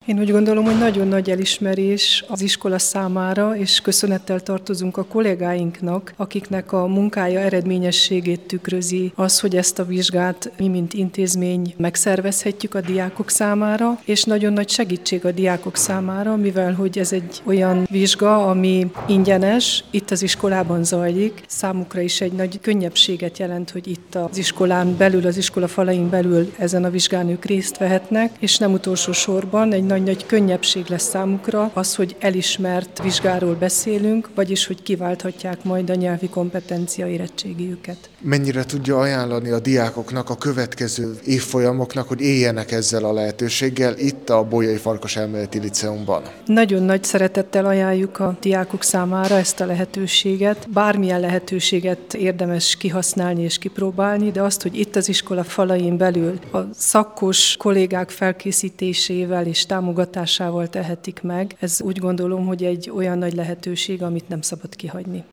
Én úgy gondolom, hogy nagyon nagy elismerés az iskola számára, és köszönettel tartozunk a kollégáinknak, akiknek a munkája eredményességét tükrözi az, hogy ezt a vizsgát mi, mint intézmény megszervezhetjük a diákok számára, és nagyon nagy segítség a diákok számára, mivel hogy ez egy olyan vizsga, ami ingyenes, itt az iskolában zajlik. Számukra is egy nagy könnyebbséget jelent, hogy itt az iskolán belül, az iskola falain belül ezen a vizsgán ők részt vehetnek, és nem utolsó sorban egy nagy könnyebbség lesz számukra az, hogy elismert vizsgáról beszélünk, vagyis hogy kiválthatják majd a nyelvi kompetencia érettségiüket. Mennyire tudja ajánlani a diákoknak, a következő évfolyamoknak, hogy éljenek ezzel a lehetőséggel itt a Bolyai Farkas Elméleti Liceumban? Nagyon nagy szeretettel ajánljuk a diákok számára ezt a lehetőséget. Bármilyen lehetőséget érdemes kihasználni és kipróbálni, de azt, hogy itt az iskola falain belül a szakos kollégák felkészítésével és támogatásával tehetik meg, ez úgy gondolom, hogy egy olyan nagy lehetőség, amit nem szabad kihagyni.